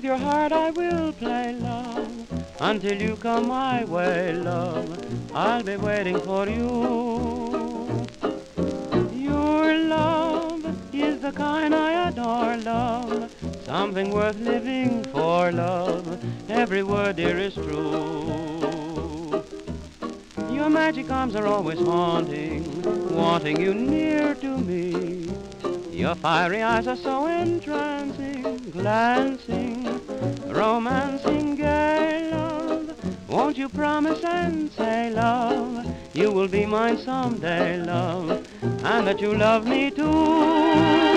with your heart I will play love. Until you come my way, love, I'll be waiting for you. Your love is the kind I adore, love, something worth living for, love. Every word, dear, is true. Your magic arms are always haunting, wanting you near to me. Your fiery eyes are so entrancing, glancing, romancing, gay, love. Won't you promise and say, love, you will be mine someday, love, and that you love me too?